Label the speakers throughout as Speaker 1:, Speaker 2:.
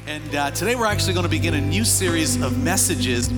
Speaker 1: And today we're actually going to begin a new series of messages,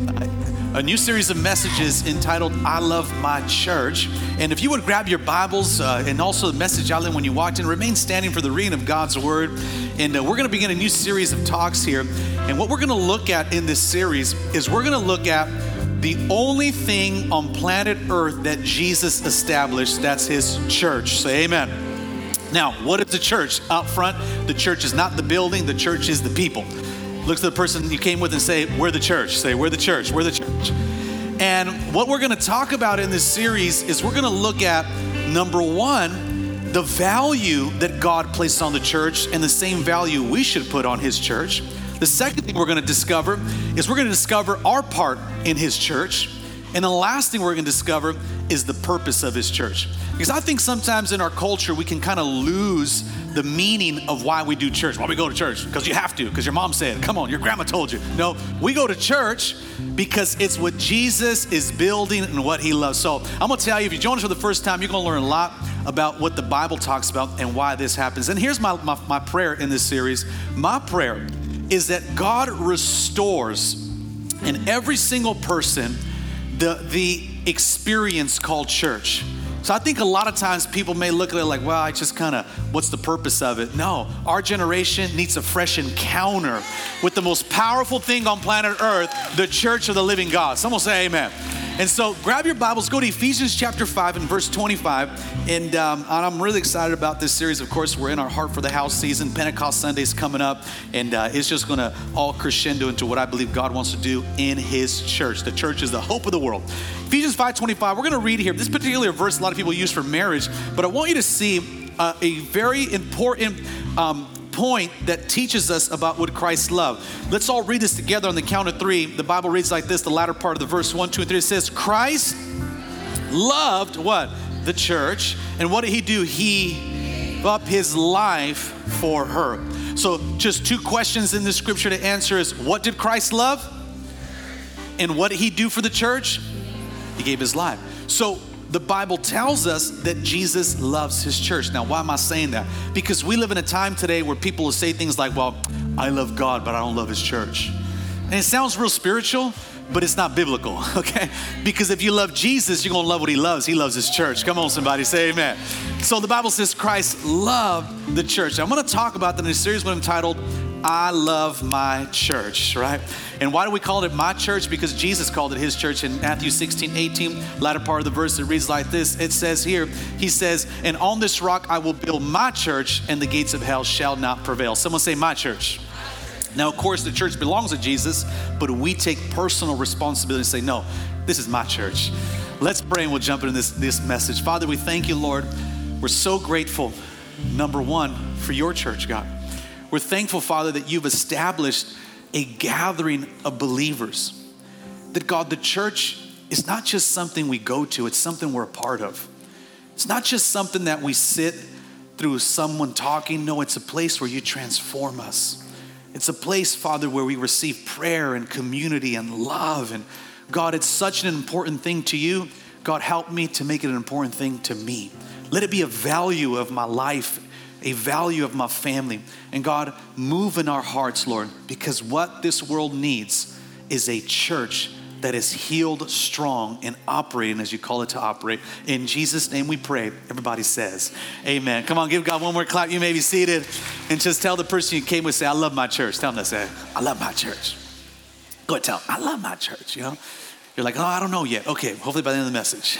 Speaker 1: entitled I Love My Church. And if you would grab your Bibles and also the message outline when you walked in, remain standing for the reading of God's Word. And we're going to begin a new series of talks here. And what we're going to look at in this series is we're going to look at the only thing on planet Earth that Jesus established, that's His church. Say amen. Now, what is the church? Out front, the church is not the building, the church is the people. Look to the person you came with and say, we're the church. Say, we're the church, we're the church. And what we're gonna talk about in this series is we're gonna look at, number one, the value that God placed on the church and the same value we should put on His church. The second thing we're gonna discover is we're gonna discover our part in His church. And the last thing we're gonna discover is the purpose of His church. Because I think sometimes in our culture, we can kind of lose the meaning of why we do church. Why we go to church? Because you have to, because your mom said, come on, your grandma told you. No, we go to church because it's what Jesus is building and what He loves. So I'm gonna tell you, if you join us for the first time, you're gonna learn a lot about what the Bible talks about and why this happens. And here's my prayer in this series. My prayer is that God restores in every single person the experience called church. So I think a lot of times people may look at it like, well, I just kind of, what's the purpose of it? No, our generation needs a fresh encounter with the most powerful thing on planet Earth, the church of the living God. Someone say amen. And so grab your Bibles, go to Ephesians chapter 5 and verse 25. And I'm really excited about this series. Of course, we're in our Heart for the House season. Pentecost Sunday's coming up. And it's just going to all crescendo into what I believe God wants to do in His church. The church is the hope of the world. Ephesians 5:25, we're going to read here. This particular verse a lot of people use for marriage. But I want you to see a very important point that teaches us about what Christ loved. Let's all read this together on the count of three. The Bible reads like this, the latter part of the verse 1, 2, and 3. It says, Christ loved what? The church. And what did He do? He gave up His life for her. So just two questions in the scripture to answer is, what did Christ love? And what did He do for the church? He gave His life. So the Bible tells us that Jesus loves His church. Now, why am I saying that? Because we live in a time today where people will say things like, well, I love God, but I don't love His church. And it sounds real spiritual, but it's not biblical, okay? Because if you love Jesus, you're gonna love what He loves. He loves His church. Come on, somebody, say amen. So the Bible says Christ loved the church. I'm gonna talk about that in a series we've entitled, I Love My Church, right? And why do we call it my church? Because Jesus called it His church in Matthew 16:18, latter part of the verse, it reads like this. It says here, He says, and on this rock I will build my church and the gates of hell shall not prevail. Someone say my church. Now, of course, the church belongs to Jesus, but we take personal responsibility and say, no, this is my church. Let's pray and we'll jump into this message. Father, we thank You, Lord. We're so grateful, number one, for Your church, God. We're thankful, Father, that You've established a gathering of believers. That God, the church is not just something we go to, it's something we're a part of. It's not just something that we sit through someone talking. No, it's a place where You transform us. It's a place, Father, where we receive prayer and community and love. And God, it's such an important thing to You. God, help me to make it an important thing to me. Let it be a value of my life, a value of my family. And God, move in our hearts, Lord, because what this world needs is a church that is healed, strong, and operating as You call it to operate. In Jesus' name we pray. Everybody says, amen. Come on, give God one more clap. You may be seated. And just tell the person you came with, say, I love my church. Tell them that, say, I love my church. Go ahead, tell them, I love my church, you know. You're like, oh, I don't know yet. Okay, hopefully by the end of the message.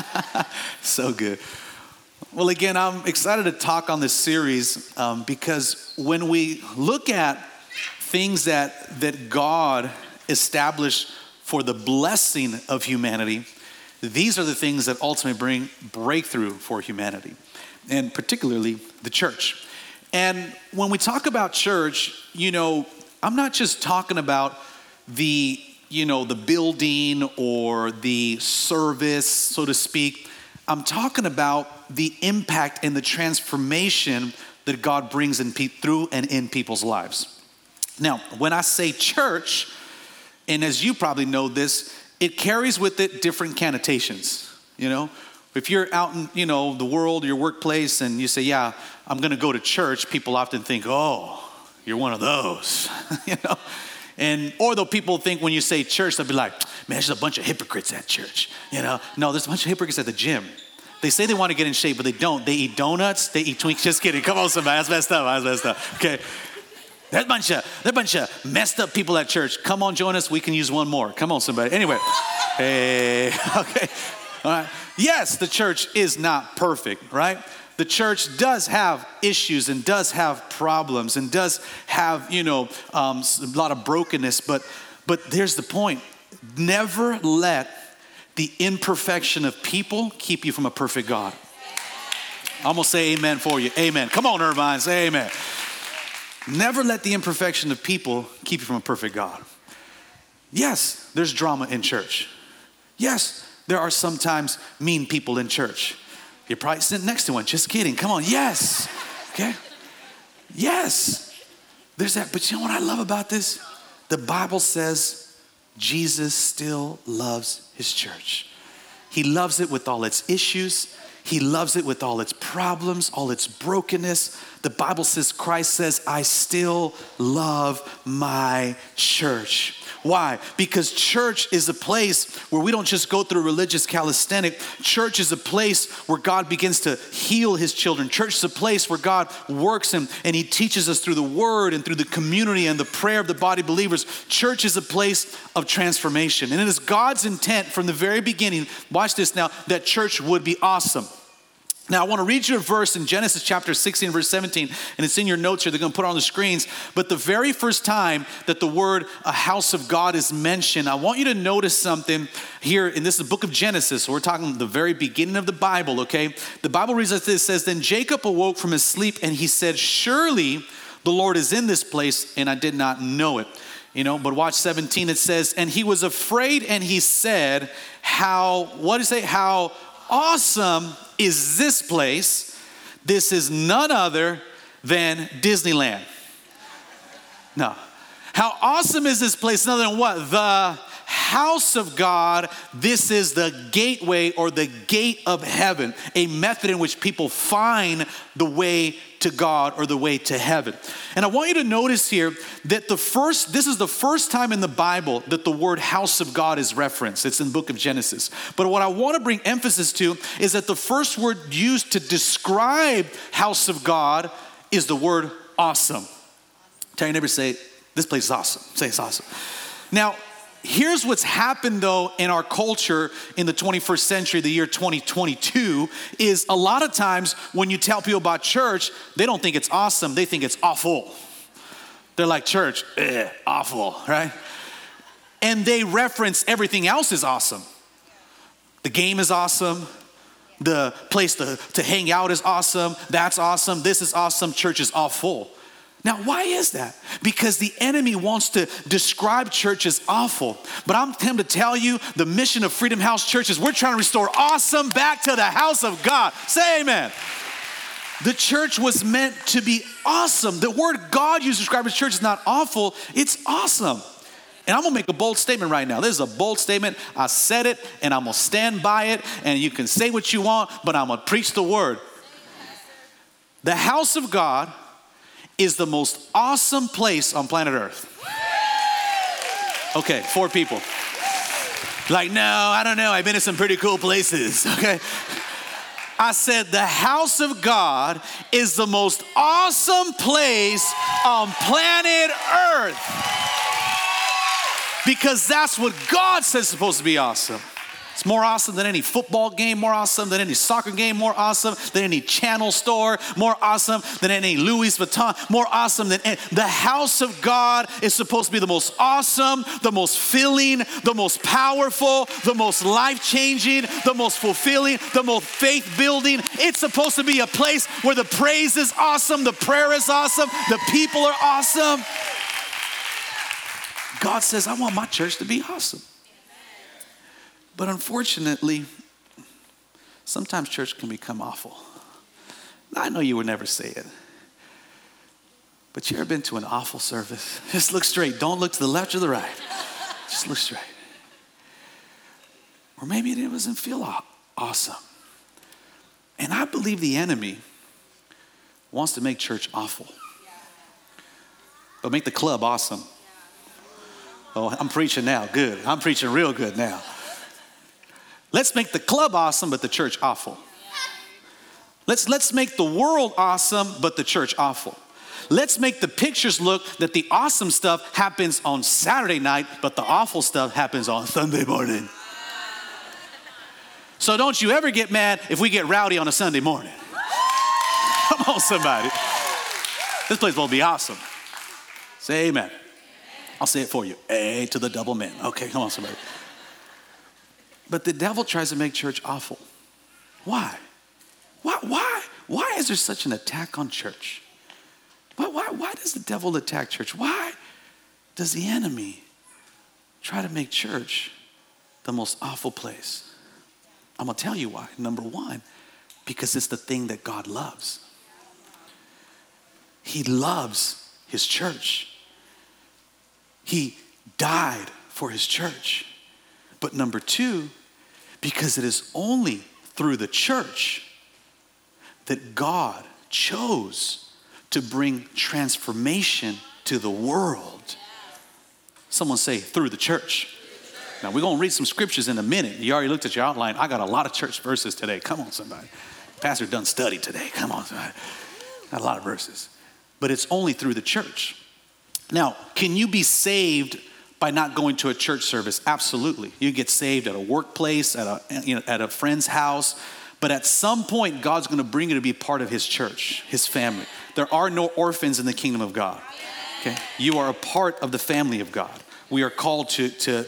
Speaker 1: So good. Well, again, I'm excited to talk on this series because when we look at things that God established for the blessing of humanity, these are the things that ultimately bring breakthrough for humanity, and particularly the church. And when we talk about church, you know, I'm not just talking about the building or the service, so to speak. I'm talking about the impact and the transformation that God brings through and in people's lives. Now, when I say church, and as you probably know this, it carries with it different connotations. You know, if you're out in, the world, your workplace, and you say, yeah, I'm going to go to church, people often think, oh, you're one of those, you know? Or though people think when you say church, they'll be like, man, there's a bunch of hypocrites at church, you know? No, there's a bunch of hypocrites at the gym. They say they want to get in shape, but they don't. They eat donuts, they eat Twinkies. Just kidding. Come on, somebody. That's messed up. Okay. They're a bunch of messed up people at church. Come on, join us. We can use one more. Come on, somebody. Anyway. Hey. Okay. All right. Yes, the church is not perfect, right? The church does have issues and does have problems and does have, a lot of brokenness. But there's the point. Never let the imperfection of people keep you from a perfect God. I'm going to say amen for you. Amen. Come on, Irvine. Say amen. Never let the imperfection of people keep you from a perfect God. Yes, there's drama in church. Yes, there are sometimes mean people in church. You're probably sitting next to one. Just kidding. Come on. Yes. Okay. Yes. There's that. But you know what I love about this? The Bible says Jesus still loves his church. He loves it with all its issues. He loves it with all its problems, all its brokenness. The Bible says, Christ says, I still love my church. Why? Because church is a place where we don't just go through religious calisthenic. Church is a place where God begins to heal his children. Church is a place where God works and he teaches us through the word and through the community and the prayer of the body of believers. Church is a place of transformation. And it is God's intent from the very beginning, watch this now, that church would be awesome. Now, I want to read you a verse in Genesis chapter 16, verse 17, and it's in your notes here. They're going to put it on the screens. But the very first time that the word a house of God is mentioned, I want you to notice something here, and this is the book of Genesis. So we're talking the very beginning of the Bible, okay? The Bible reads like this, it says, then Jacob awoke from his sleep, and he said, surely the Lord is in this place, and I did not know it. But watch 17, it says, and he was afraid, and he said, how awesome is this place? This is none other than Disneyland. No. How awesome is this place? None other than what? The house of God. This is the gateway or the gate of heaven, a method in which people find the way to God or the way to heaven. And I want you to notice here that this is the first time in the Bible that the word house of God is referenced. It's in the book of Genesis. But what I want to bring emphasis to is that the first word used to describe house of God is the word awesome. Tell your neighbor, say, this place is awesome. Say it's awesome. Now, here's what's happened though in our culture in the 21st century, the year 2022, is a lot of times when you tell people about church, they don't think it's awesome, they think it's awful. They're like, church, awful, right? And they reference everything else is awesome. The game is awesome. The place to hang out is awesome. That's awesome. This is awesome. Church is awful. Now, why is that? Because the enemy wants to describe church as awful. But I'm here to tell you, the mission of Freedom House Church is we're trying to restore awesome back to the house of God. Say amen. The church was meant to be awesome. The word God used to describe his church is not awful, it's awesome. And I'm going to make a bold statement right now. This is a bold statement. I said it, and I'm going to stand by it. And you can say what you want, but I'm going to preach the word. The house of God is the most awesome place on planet Earth. Okay, 4 people. Like, no, I don't know. I've been to some pretty cool places, okay? I said the house of God is the most awesome place on planet Earth. Because that's what God says is supposed to be awesome. It's more awesome than any football game, more awesome than any soccer game, more awesome than any channel store, more awesome than any Louis Vuitton, more awesome than any. The house of God is supposed to be the most awesome, the most filling, the most powerful, the most life-changing, the most fulfilling, the most faith-building. It's supposed to be a place where the praise is awesome, the prayer is awesome, the people are awesome. God says, I want my church to be awesome. But unfortunately, sometimes church can become awful. I know you would never say it. But you ever been to an awful service? Just look straight. Don't look to the left or the right. Just look straight. Or maybe it doesn't feel awesome. And I believe the enemy wants to make church awful. but make the club awesome. Oh, I'm preaching now. Good. I'm preaching real good now. Let's make the club awesome, but the church awful. Let's make the world awesome, but the church awful. Let's make the pictures look that the awesome stuff happens on Saturday night, but the awful stuff happens on Sunday morning. So don't you ever get mad if we get rowdy on a Sunday morning. Come on, somebody. This place will be awesome. Say amen. I'll say it for you. A to the double men. Okay, come on, somebody. But the devil tries to make church awful. Why? Why is there such an attack on church? Why does the devil attack church? Why does the enemy try to make church the most awful place? I'm going to tell you why. Number one, because it's the thing that God loves. He loves his church. He died for his church. But number two, because it is only through the church that God chose to bring transformation to the world. Someone say, through the church. Now, we're going to read some scriptures in a minute. You already looked at your outline. I got a lot of church verses today. Come on, somebody. Pastor done study today. Come on, somebody. Got a lot of verses. But it's only through the church. Now, can you be saved by not going to a church service? Absolutely. You get saved at a workplace, at a friend's house. But at some point, God's going to bring you to be part of his church, his family. There are no orphans in the kingdom of God. Okay? You are a part of the family of God. We are called to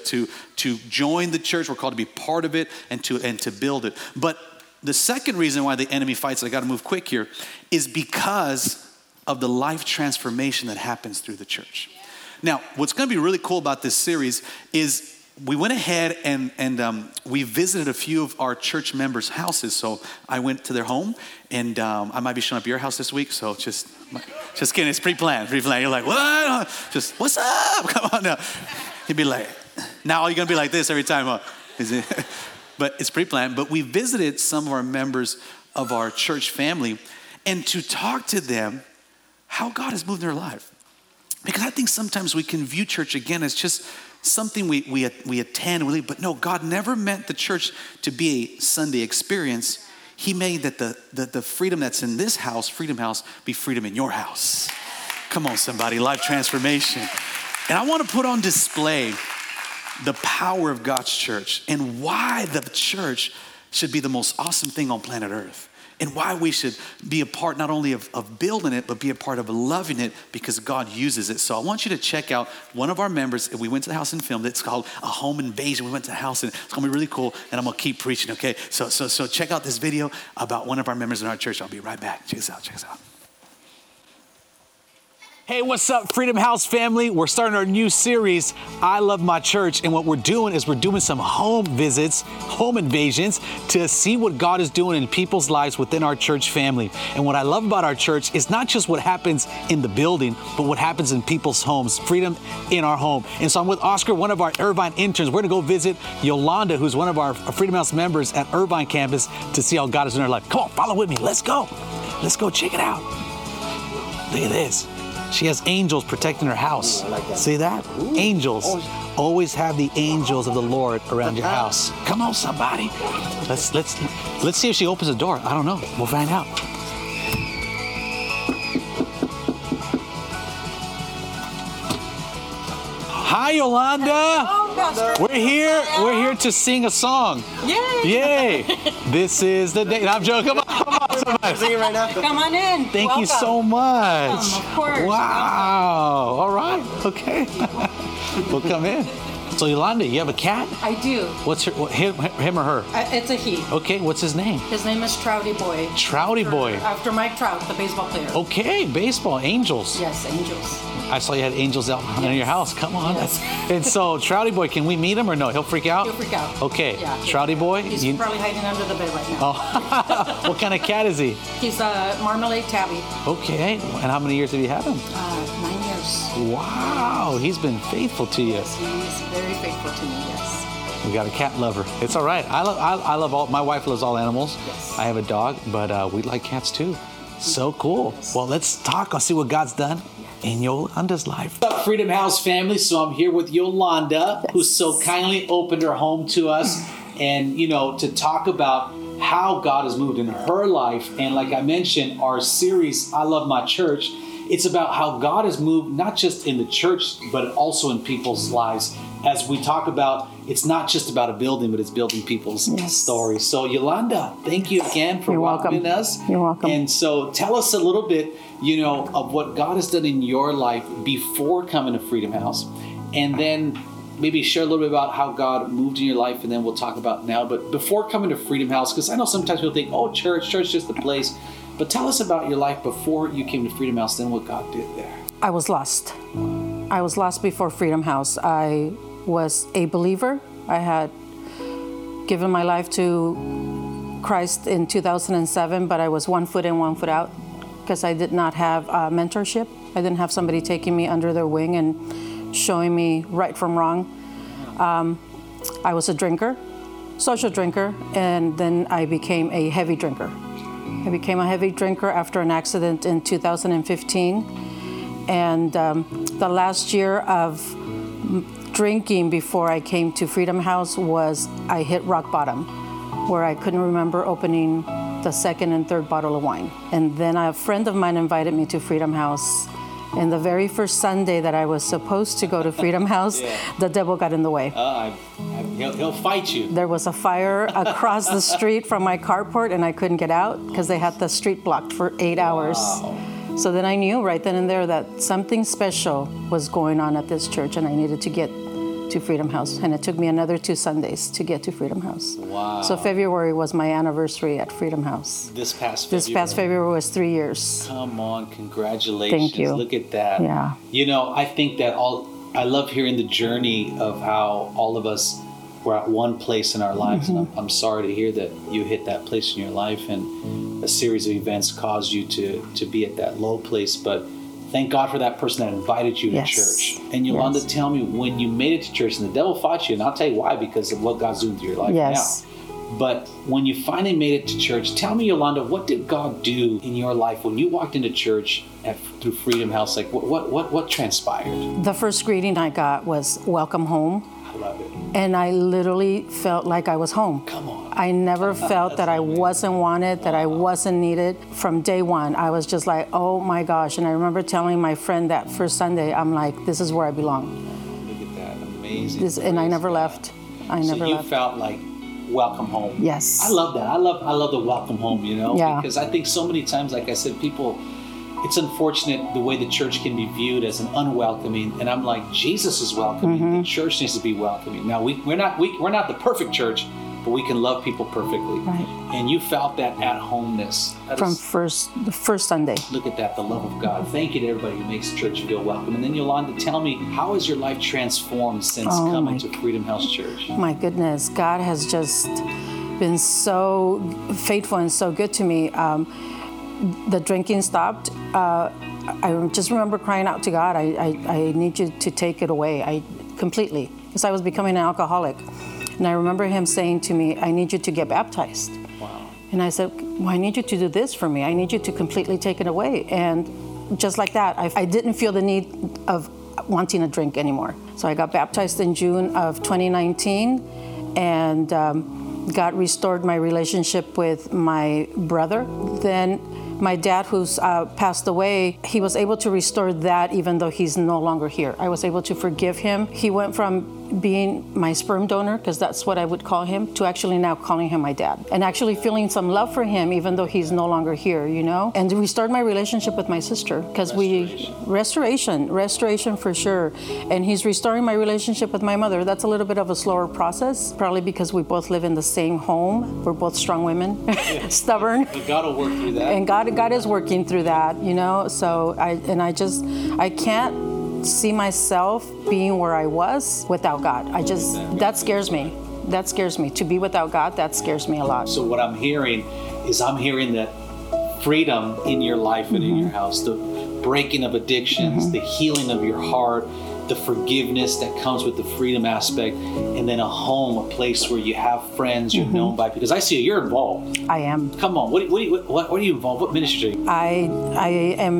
Speaker 1: join the church. We're called to be part of it and to build it. But the second reason why the enemy fights, I got to move quick here, is because of the life transformation that happens through the church. Now, what's going to be really cool about this series is we went ahead and we visited a few of our church members' houses. So I went to their home, and I might be showing up at your house this week. So just kidding. It's pre-planned. You're like, what? Just, what's up? Come on now. You'd be like, now you're going to be like this every time. Huh? Is it? But it's pre-planned. But we visited some of our members of our church family, and to talk to them how God has moved in their life. Because I think sometimes we can view church again as just something we attend and we leave. But no, God never meant the church to be a Sunday experience. He made that the freedom that's in this house, Freedom House, be freedom in your house. Come on, somebody, life transformation. And I want to put on display the power of God's church and why the church should be the most awesome thing on planet Earth. And why we should be a part not only of building it, but be a part of loving it because God uses it. So I want you to check out one of our members. We went to the house and filmed it. It's called A Home Invasion. We went to the house and it's going to be really cool. And I'm going to keep preaching, okay? So check out this video about one of our members in our church. I'll be right back. Check this out. Hey, what's up, Freedom House family? We're starting our new series, I Love My Church. And what we're doing is we're doing some home visits, home invasions, to see what God is doing in people's lives within our church family. And what I love about our church is not just what happens in the building, but what happens in people's homes, freedom in our home. And so I'm with Oscar, one of our Irvine interns. We're gonna go visit Yolanda, who's one of our Freedom House members at Irvine campus, to see how God is in her life. Come on, follow with me, let's go. Let's go check it out. Look at this. She has angels protecting her house. See that? Ooh. Angels. Always have the angels of the Lord around your house. Come on, somebody. Let's see if she opens the door. I don't know. We'll find out. Hi, Yolanda. We're here to sing a song. Yay! This is the day. I'm joking. Come on, somebody.
Speaker 2: Sing it right now. Come on in.
Speaker 1: Thank you so much.
Speaker 2: Of course.
Speaker 1: Wow. All right. Okay. We'll come in. So Yolanda, you have a cat?
Speaker 2: I do.
Speaker 1: What's him or her?
Speaker 2: It's a he.
Speaker 1: Okay. What's his name?
Speaker 2: His name is Trouty Boy.
Speaker 1: Trouty Boy.
Speaker 2: After Mike Trout, the baseball player.
Speaker 1: Okay. Baseball. Angels.
Speaker 2: Yes, angels.
Speaker 1: I saw you had angels out in your house. Come on.
Speaker 2: Yes.
Speaker 1: And so, Trouty Boy, can we meet him or no? He'll freak out?
Speaker 2: He'll freak out.
Speaker 1: Okay.
Speaker 2: Yeah.
Speaker 1: Trouty Boy?
Speaker 2: He's probably hiding under the bed right now.
Speaker 1: Oh. What kind of cat is he?
Speaker 2: He's a Marmalade Tabby.
Speaker 1: Okay. And how many years have you had him?
Speaker 2: 9 years.
Speaker 1: Wow. He's been faithful to you.
Speaker 2: Yes, he's very faithful to me, yes.
Speaker 1: We got a cat lover. It's all right. I love all, my wife loves all animals.
Speaker 2: Yes.
Speaker 1: I have a dog, but we like cats too. So cool.
Speaker 2: Yes.
Speaker 1: Well, let's talk. I'll see what God's done.
Speaker 2: Yes.
Speaker 1: in Yolanda's life.
Speaker 3: What's up, Freedom House family? So I'm here with Yolanda, who so kindly opened her home to us, and to talk about how God has moved in her life. And like I mentioned, our series, I Love My Church, it's about how God has moved not just in the church, but also in people's lives. As we talk about, it's not just about a building, but it's building people's stories. So Yolanda, thank you again for welcoming us.
Speaker 2: You're welcome.
Speaker 3: And so tell us a little bit, of what God has done in your life before coming to Freedom House. And then maybe share a little bit about how God moved in your life, and then we'll talk about now. But before coming to Freedom House, because I know sometimes people think, oh, church is just the place. But tell us about your life before you came to Freedom House, then what God did there.
Speaker 2: I was lost. I was lost before Freedom House. I was a believer. I had given my life to Christ in 2007, but I was 1 foot in, 1 foot out because I did not have mentorship. I didn't have somebody taking me under their wing and showing me right from wrong. I was a drinker, social drinker, and then I became a heavy drinker. I became a heavy drinker after an accident in 2015. And the last year of drinking before I came to Freedom House was I hit rock bottom, where I couldn't remember opening the second and third bottle of wine. And then a friend of mine invited me to Freedom House. And the very first Sunday that I was supposed to go to Freedom House, the devil got in the way.
Speaker 3: He'll fight you.
Speaker 2: There was a fire across the street from my carport, and I couldn't get out because they had the street blocked for 8 hours. So then I knew right then and there that something special was going on at this church, and I needed to get to Freedom House. And it took me another 2 Sundays to get to Freedom House.
Speaker 3: Wow.
Speaker 2: So February was my anniversary at Freedom House.
Speaker 3: This past February.
Speaker 2: This past February was 3 years.
Speaker 3: Come on, congratulations.
Speaker 2: Thank you.
Speaker 3: Look at that.
Speaker 2: Yeah.
Speaker 3: I think that I love hearing the journey of how all of us were at one place in our lives. And I'm sorry to hear that you hit that place in your life and a series of events caused you to be at that low place. But thank God for that person that invited you to church. And Yolanda, tell me, when you made it to church, and the devil fought you, and I'll tell you why, because of what God's doing through your life now. But when you finally made it to church, tell me, Yolanda, what did God do in your life when you walked into church through Freedom House? Like, what transpired?
Speaker 2: The first greeting I got was welcome home.
Speaker 3: I love it.
Speaker 2: And I literally felt like I was home.
Speaker 3: Come on.
Speaker 2: I never felt that I wasn't wanted, that I wasn't needed. From day one, I was just like, oh my gosh. And I remember telling my friend that first Sunday, I'm like, this is where I belong.
Speaker 3: Look at that. Amazing.
Speaker 2: And I never left. I never left.
Speaker 3: So you felt like welcome home.
Speaker 2: Yes.
Speaker 3: I love that. I love the welcome home, because I think so many times, like I said, people, it's unfortunate the way the church can be viewed as an unwelcoming, and I'm like, Jesus is welcoming. The church needs to be welcoming. Now we're not the perfect church, but we can love people perfectly.
Speaker 2: Right.
Speaker 3: And you felt that at homeness.
Speaker 2: From the first Sunday.
Speaker 3: Look at that, the love of God. Thank you to everybody who makes church feel welcome. And then Yolanda, tell me, how has your life transformed since coming to Freedom House Church?
Speaker 2: My goodness, God has just been so faithful and so good to me. The drinking stopped. I just remember crying out to God, I need you to take it away, completely, because I was becoming an alcoholic. And I remember him saying to me, I need you to get baptized.
Speaker 3: Wow.
Speaker 2: And I said, well, I need you to do this for me. I need you to completely take it away. And just like that, I didn't feel the need of wanting a drink anymore. So I got baptized in June of 2019, and God restored my relationship with my brother. Then my dad, who's passed away, he was able to restore that even though he's no longer here. I was able to forgive him. He went from being my sperm donor, because that's what I would call him, to actually now calling him my dad. And actually feeling some love for him even though he's no longer here, And restored my relationship with my sister, because restoration for sure. And he's restoring my relationship with my mother. That's a little bit of a slower process, probably because we both live in the same home. We're both strong women, stubborn.
Speaker 3: But God will work through that.
Speaker 2: And God is working through that, So I can't see myself being where I was without God. That scares me. That scares me. To be without God, that scares me a lot.
Speaker 3: So what I'm hearing that freedom in your life and in your house, the breaking of addictions, the healing of your heart, the forgiveness that comes with the freedom aspect, and then a home, a place where you have friends, you're known by, because I see you're involved.
Speaker 2: I am.
Speaker 3: Come on, what are you involved? What ministry are you?
Speaker 2: I am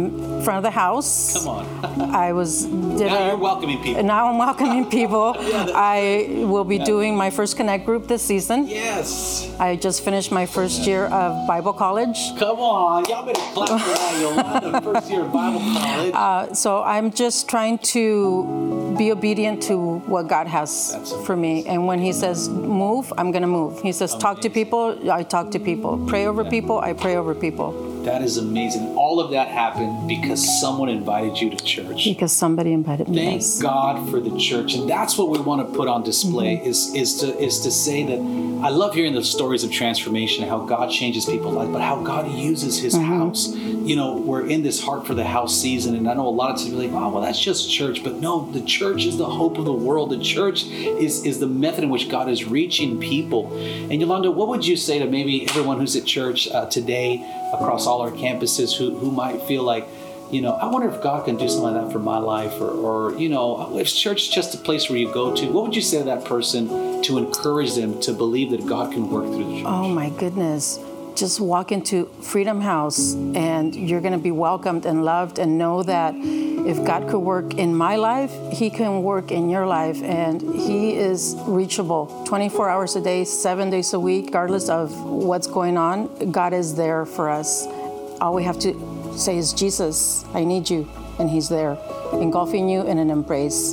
Speaker 2: front of the house.
Speaker 3: Come on.
Speaker 2: I
Speaker 3: Now you're welcoming people.
Speaker 2: Now I'm welcoming people. I will be doing my first Connect group this season.
Speaker 3: Yes.
Speaker 2: I just finished my first year of Bible college.
Speaker 3: Come on. Y'all better clap for that, Yolanda, first year of Bible college.
Speaker 2: So I'm just trying to be obedient to what God has for me. And when he says move, I'm going to move. He says talk to people, I talk to people. Pray over people, I pray over people.
Speaker 3: That is amazing. All of that happened because someone invited you to church.
Speaker 2: Because somebody invited me.
Speaker 3: Thank God for the church, and that's what we want to put on display. Is to say that I love hearing the stories of transformation, how God changes people's lives, but how God uses His house. You know, we're in this Heart for the House season, and I know a lot of times you're like, oh, well, that's just church. But no, the church is the hope of the world. The church is the method in which God is reaching people. And Yolanda, what would you say to maybe everyone who's at church today across all our campuses who might feel like, you know, I wonder if God can do something like that for my life, or you know, if church is just a place where you go to, what would you say to that person to encourage them to believe that God can work through the church?
Speaker 2: Oh my goodness. Just walk into Freedom House and you're going to be welcomed and loved, and know that if God could work in my life, He can work in your life, and He is reachable 24 hours a day, 7 days a week, regardless of what's going on. God is there for us. All we have to say is, Jesus, I need you, and He's there, engulfing you in an embrace.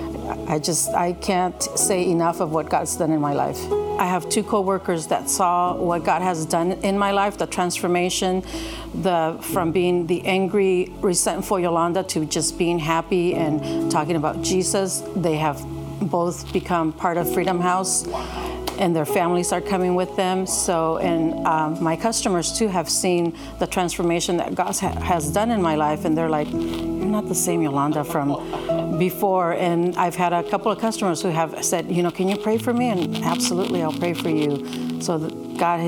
Speaker 2: I can't say enough of what God's done in my life. I have 2 co-workers that saw what God has done in my life, the transformation, from being the angry, resentful Yolanda to just being happy and talking about Jesus. They have both become part of Freedom House, and their families are coming with them. So, and my customers too have seen the transformation that God has done in my life, and they're like, you're not the same Yolanda from before. And I've had a couple of customers who have said, you know, can you pray for me? And absolutely, I'll pray for you. So God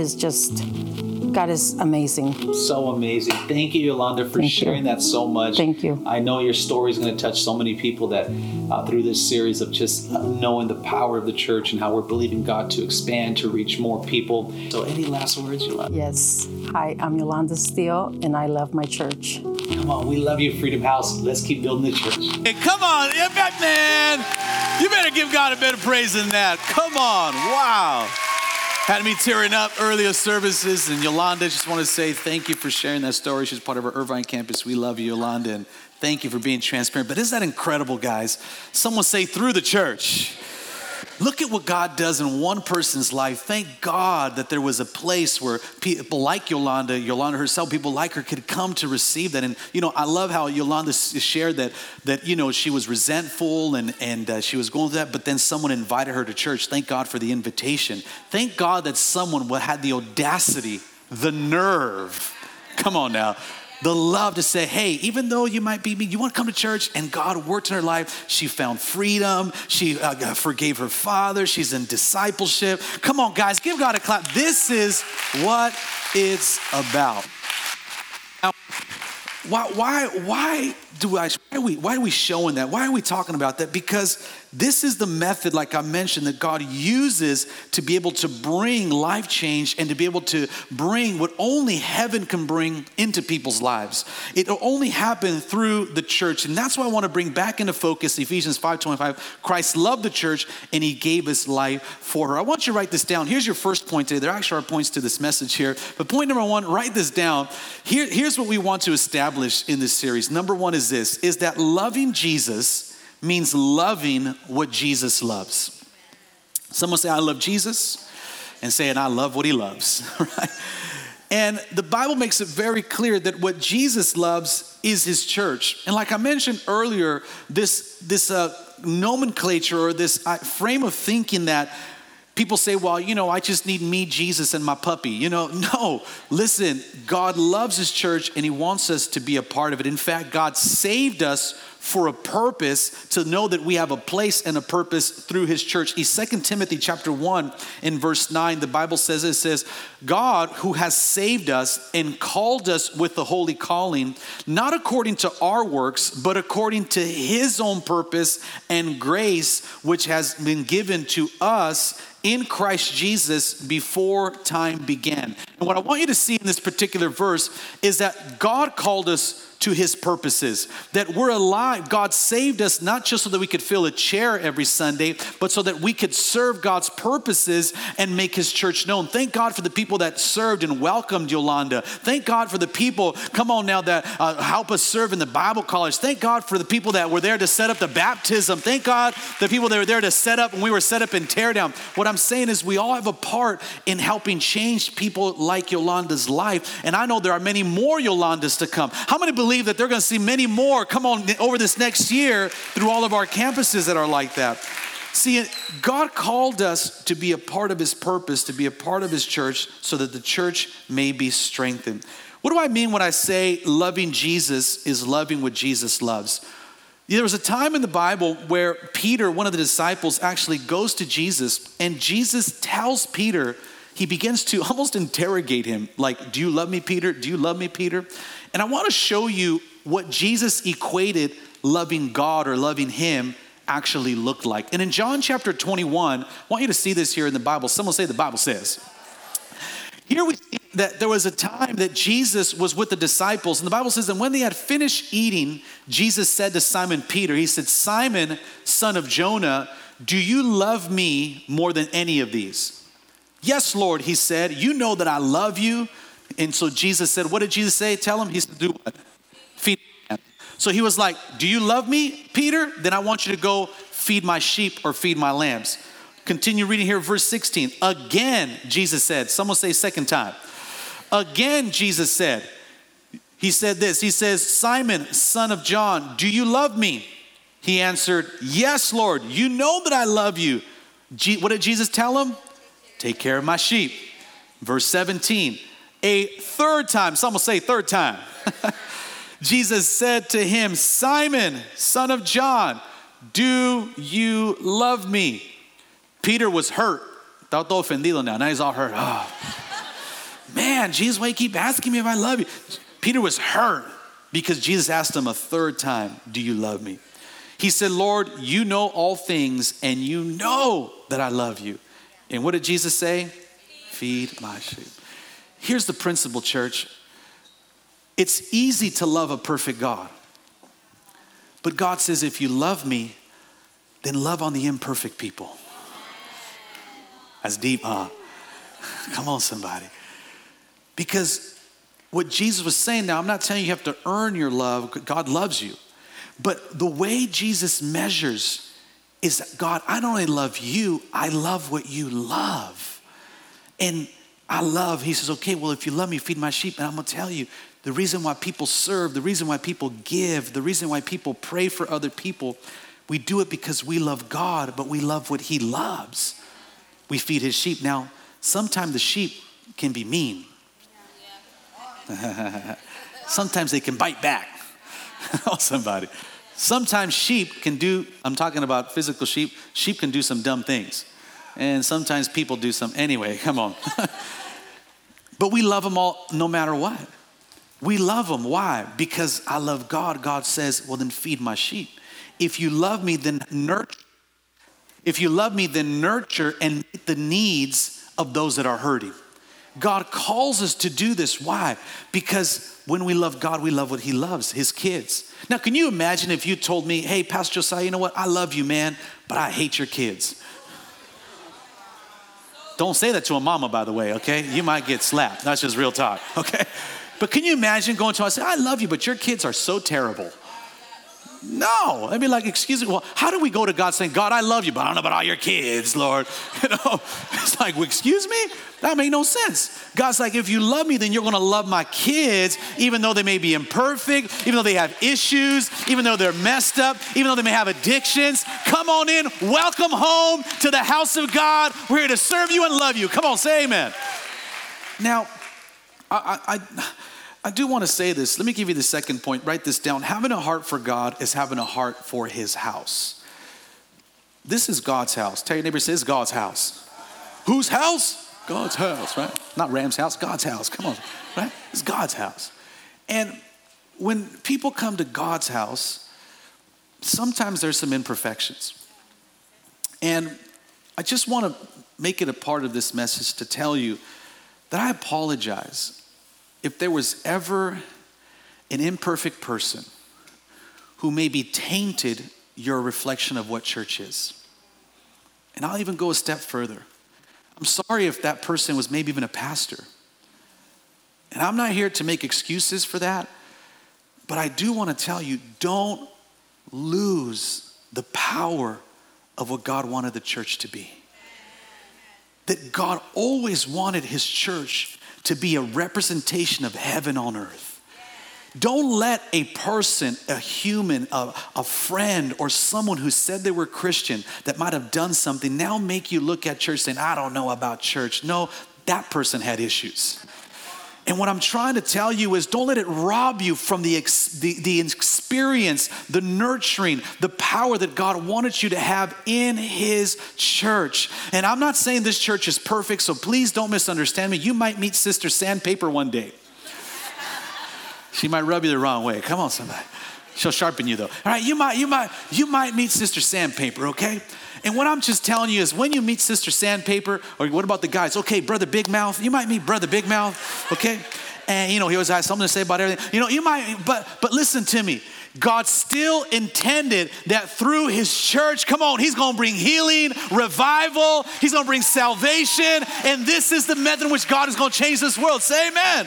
Speaker 2: is amazing.
Speaker 3: So amazing. Thank you, Yolanda, for sharing that so much.
Speaker 2: Thank you.
Speaker 3: I know your story is going to touch so many people that through this series of just knowing the power of the church and how we're believing God to expand, to reach more people. So any last words, Yolanda?
Speaker 2: Yes. Hi, I'm Yolanda Steele, and I love my church.
Speaker 3: Come on, we love you, Freedom House. Let's keep building the church.
Speaker 1: Hey, come on, man. You better give God a better praise than that. Come on. Wow. Had me tearing up earlier services, and Yolanda, just want to say thank you for sharing that story. She's part of our Irvine campus. We love you, Yolanda, and thank you for being transparent. But isn't that incredible, guys? Someone say, through the church. Look at what God does in one person's life. Thank God that there was a place where people like Yolanda herself, people like her could come to receive that. And, you know, I love how Yolanda shared that you know, she was resentful and she was going through that, but then someone invited her to church. Thank God for the invitation. Thank God that someone had the audacity, the nerve, come on now, the love to say, hey, even though you might be me, you want to come to church? And God worked in her life. She found freedom. She forgave her father. She's in discipleship. Come on, guys, give God a clap. This is what it's about. Now, why are we showing that? Why are we talking about that? Because this is the method, like I mentioned, that God uses to be able to bring life change and to be able to bring what only heaven can bring into people's lives. It will only happen through the church. And that's why I want to bring back into focus Ephesians 5:25. Christ loved the church and He gave His life for her. I want you to write this down. Here's your first point today. There actually are points to this message here. But point number 1, write this down. Here's what we want to establish in this series. Number 1 is this, is that loving Jesus means loving what Jesus loves. Someone say, I love Jesus, and say, and I love what He loves, right? And the Bible makes it very clear that what Jesus loves is His church. And like I mentioned earlier, this nomenclature or this frame of thinking that people say, well, you know, I just need me, Jesus, and my puppy. You know, no, listen, God loves His church and He wants us to be a part of it. In fact, God saved us for a purpose, to know that we have a place and a purpose through His church. 2 Timothy chapter 1 in verse 9, the Bible says, it says, God who has saved us and called us with the holy calling, not according to our works, but according to His own purpose and grace, which has been given to us in Christ Jesus before time began. And what I want you to see in this particular verse is that God called us to his purposes, that we're alive. God saved us not just so that we could fill a chair every Sunday, but so that we could serve God's purposes and make his church known. Thank God for the people that served and welcomed Yolanda. Thank God for the people, come on now, that help us serve in the Bible college. Thank God for the people that were there to set up the baptism. Thank God the people that were there to set up when we were set up in teardown. What I'm saying is we all have a part in helping change people like Yolanda's life. And I know there are many more Yolandas to come. How many believe that they're going to see many more come on over this next year through all of our campuses that are like that? See, God called us to be a part of his purpose, to be a part of his church, so that the church may be strengthened. What do I mean when I say loving Jesus is loving what Jesus loves? There was a time in the Bible where Peter, one of the disciples, actually goes to Jesus, and Jesus tells Peter, he begins to almost interrogate him, like, do you love me, Peter? Do you love me, Peter? And I want to show you what Jesus equated loving God or loving him actually looked like. And in John chapter 21, I want you to see this here in the Bible. Someone say the Bible says. Here we see that there was a time that Jesus was with the disciples. And the Bible says, and when they had finished eating, Jesus said to Simon Peter, he said, Simon, son of Jonah, do you love me more than any of these? Yes, Lord, he said, you know that I love you. And so Jesus said, what did Jesus say? Tell him. He said, do what? Feed them. So he was like, do you love me, Peter? Then I want you to go feed my sheep or feed my lambs. Continue reading here, verse 16. Again, Jesus said, someone say second time. Again, Jesus said, he said this, he says, Simon, son of John, do you love me? He answered, yes, Lord, you know that I love you. What did Jesus tell him? Take care of my sheep. Verse 17. A third time, someone say third time. Jesus said to him, Simon, son of John, do you love me? Peter was hurt. Está todo ofendido now. Now he's all hurt. Oh, man, Jesus, why you keep asking me if I love you? Peter was hurt because Jesus asked him a third time, do you love me? He said, Lord, you know all things and you know that I love you. And what did Jesus say? Feed my sheep. Here's the principle, church. It's easy to love a perfect God. But God says, if you love me, then love on the imperfect people. That's deep, huh? Come on, somebody. Because what Jesus was saying now, I'm not telling you you have to earn your love. God loves you. But the way Jesus measures is that, God, I don't only love you, I love what you love. And I love, he says, okay, well, if you love me, feed my sheep. And I'm going to tell you, the reason why people serve, the reason why people give, the reason why people pray for other people, we do it because we love God, but we love what he loves. We feed his sheep. Now, sometimes the sheep can be mean. Sometimes they can bite back. Oh, somebody. Sometimes sheep can do, I'm talking about physical sheep, sheep can do some dumb things. And sometimes people do some, anyway, come on. But we love them all no matter what. We love them. Why? Because I love God. God says, well, then feed my sheep. If you love me, then nurture. If you love me, then nurture and meet the needs of those that are hurting. God calls us to do this. Why? Because when we love God, we love what he loves, his kids. Now, can you imagine if you told me, hey, Pastor Josiah, you know what? I love you, man, but I hate your kids. Don't say that to a mama, by the way, okay? You might get slapped. That's just real talk, okay? But can you imagine going to her and say, I love you, but your kids are so terrible. No, I'd be like, excuse me, well, how do we go to God saying, God, I love you, but I don't know about all your kids, Lord. You know, it's like, well, excuse me? That makes no sense. God's like, if you love me, then you're going to love my kids, even though they may be imperfect, even though they have issues, even though they're messed up, even though they may have addictions. Come on in, welcome home to the house of God. We're here to serve you and love you. Come on, say amen. Now, I do want to say this. Let me give you the second point. Write this down. Having a heart for God is having a heart for his house. This is God's house. Tell your neighbor, say, it's God's house. Whose house? God's house, right? Not Ram's house, God's house. Come on, right? It's God's house. And when people come to God's house, sometimes there's some imperfections. And I just want to make it a part of this message to tell you that I apologize if there was ever an imperfect person who maybe tainted your reflection of what church is. And I'll even go a step further. I'm sorry if that person was maybe even a pastor. And I'm not here to make excuses for that, but I do want to tell you, don't lose the power of what God wanted the church to be. That God always wanted his church to be a representation of heaven on earth. Don't let a person, a human, a friend, or someone who said they were Christian that might have done something now make you look at church saying, I don't know about church. No, that person had issues. And what I'm trying to tell you is don't let it rob you from the experience, the nurturing, the power that God wanted you to have in his church. And I'm not saying this church is perfect, so please don't misunderstand me. You might meet Sister Sandpaper one day. She might rub you the wrong way. Come on, somebody. She'll sharpen you though. All right, you might meet Sister Sandpaper, okay? And what I'm just telling you is when you meet Sister Sandpaper, or what about the guys? Okay, Brother Big Mouth. You might meet Brother Big Mouth, okay? And he always has something to say about everything. You might, but listen to me. God still intended that through his church, come on, he's going to bring healing, revival. He's going to bring salvation. And this is the method in which God is going to change this world. Say amen.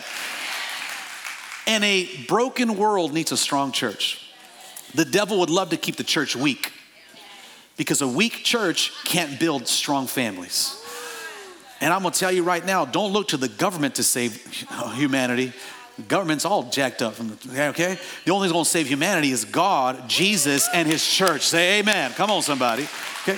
Speaker 1: And a broken world needs a strong church. The devil would love to keep the church weak because a weak church can't build strong families. And I'm going to tell you right now, don't look to the government to save humanity. The government's all jacked up. Okay? The only thing that's going to save humanity is God, Jesus, and his church. Say amen. Come on, somebody. Okay?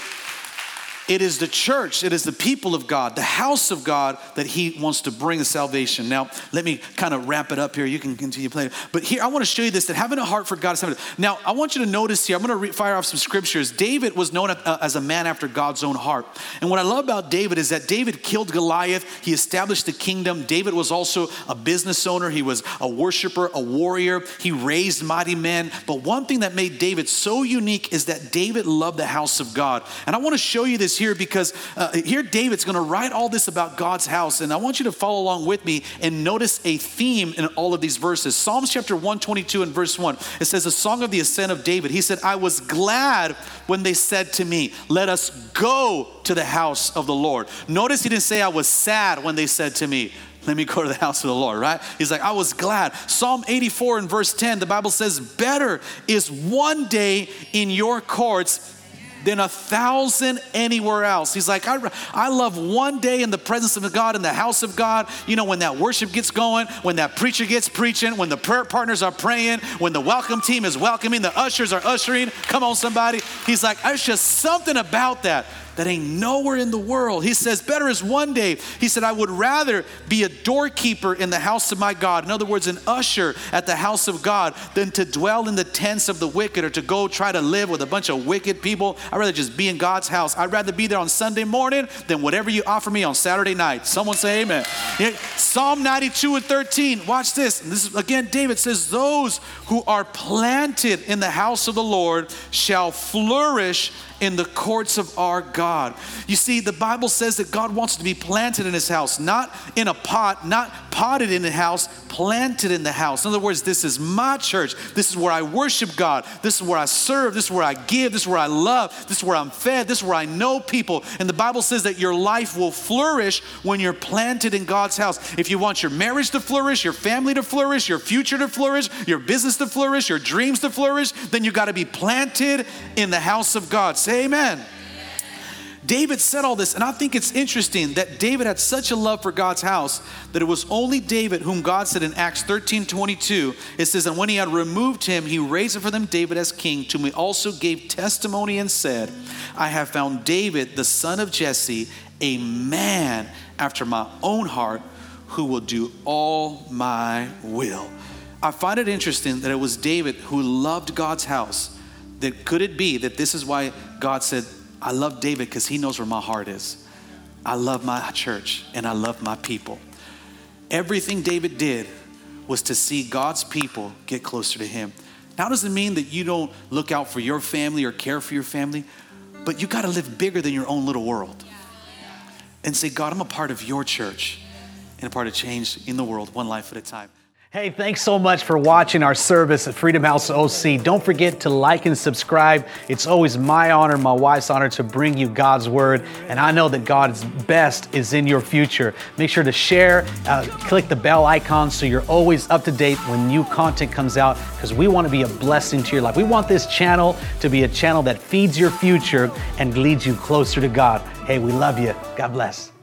Speaker 1: It is the church, it is the people of God, the house of God that he wants to bring the salvation. Now, let me kind of wrap it up here. You can continue playing. But here, I want to show you this, that having a heart for God is something. Now, I want you to notice here, I'm going to fire off some scriptures. David was known as a man after God's own heart. And what I love about David is that David killed Goliath. He established the kingdom. David was also a business owner. He was a worshiper, a warrior. He raised mighty men. But one thing that made David so unique is that David loved the house of God. And I want to show you this here because here David's going to write all this about God's house. And I want you to follow along with me and notice a theme in all of these verses. Psalms chapter 122 and verse 1. It says, a song of the ascent of David. He said, I was glad when they said to me, let us go to the house of the Lord. Notice he didn't say I was sad when they said to me, let me go to the house of the Lord, right? He's like, I was glad. Psalm 84 and verse 10, the Bible says, better is one day in your courts than 1,000 anywhere else. He's like, I love one day in the presence of God, in the house of God. You know, when that worship gets going, when that preacher gets preaching, when the prayer partners are praying, when the welcome team is welcoming, the ushers are ushering. Come on, somebody. He's like, there's just something about that ain't nowhere in the world. He says, better is one day. He said, I would rather be a doorkeeper in the house of my God. In other words, an usher at the house of God than to dwell in the tents of the wicked or to go try to live with a bunch of wicked people. I'd rather just be in God's house. I'd rather be there on Sunday morning than whatever you offer me on Saturday night. Someone say amen. Psalm 92 and 13. Watch this. And this is, again, David says, those who are planted in the house of the Lord shall flourish in the courts of our God. You see, the Bible says that God wants to be planted in his house, not in a pot, not potted in the house, planted in the house. In other words, this is my church. This is where I worship God. This is where I serve. This is where I give. This is where I love. This is where I'm fed. This is where I know people. And the Bible says that your life will flourish when you're planted in God's house. If you want your marriage to flourish, your family to flourish, your future to flourish, your business to flourish, your dreams to flourish, then you got to be planted in the house of God. Say amen. David said all this, and I think it's interesting that David had such a love for God's house that it was only David whom God said in Acts 13:22, it says, and when he had removed him, he raised up for them David as king, to whom he also gave testimony and said, I have found David, the son of Jesse, a man after my own heart, who will do all my will. I find it interesting that it was David who loved God's house. That could it be that this is why God said, I love David because he knows where my heart is. I love my church and I love my people. Everything David did was to see God's people get closer to him. Now, does it mean that you don't look out for your family or care for your family? but you got to live bigger than your own little world. And say, God, I'm a part of your church and a part of change in the world, one life at a time.
Speaker 4: Hey, thanks so much for watching our service at Freedom House OC. Don't forget to like and subscribe. It's always my honor, my wife's honor to bring you God's word. And I know that God's best is in your future. Make sure to share, click the bell icon so you're always up to date when new content comes out, because we want to be a blessing to your life. We want this channel to be a channel that feeds your future and leads you closer to God. Hey, we love you. God bless.